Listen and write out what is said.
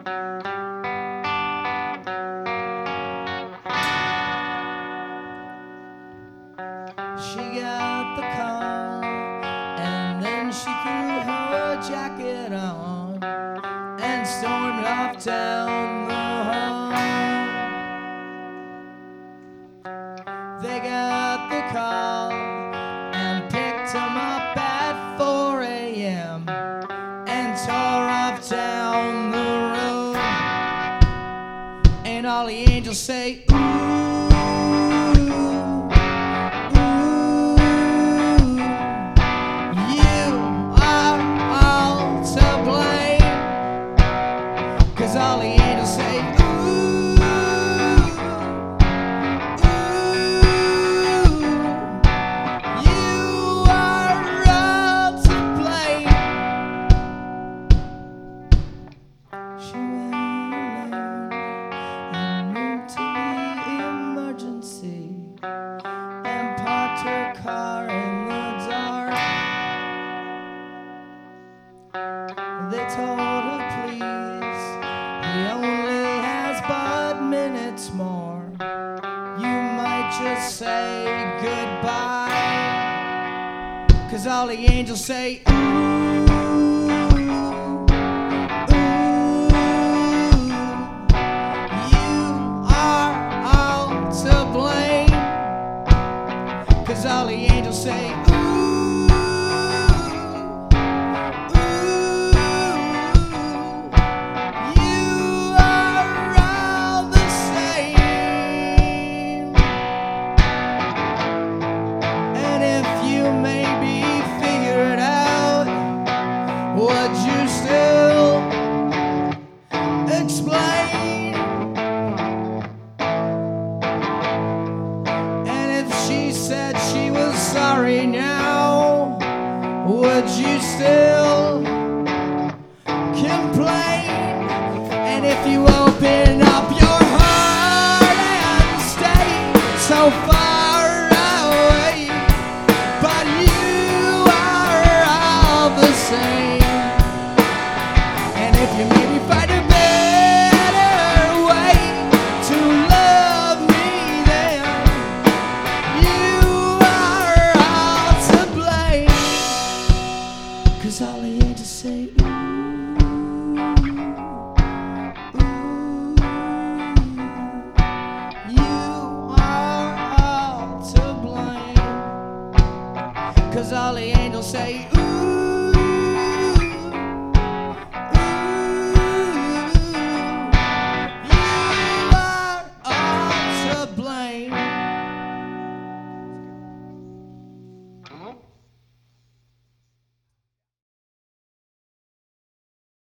She got the call, and then she threw her jacket on and stormed off down the hall. They got the call and picked him up at 4 a.m. and tore off down the road. And all the angels say, ooh. All the angels say, ooh, ooh, you are all to blame. She went alone and moved to the emergency and parked her car in the dark. They told her, please, he only has but minutes more. You might just say goodbye. 'Cause all the angels say, ooh, ooh, you are all to blame. 'Cause all the angels say, ooh. Would you still explain? And if she said she was sorry now, would you still complain? And if you open up your heart and stay so far away, but you are all the same. You maybe find a better way to love me, then you are all to blame. 'Cause all the angels say, ooh, ooh, you are all to blame. 'Cause all the angels say, ooh.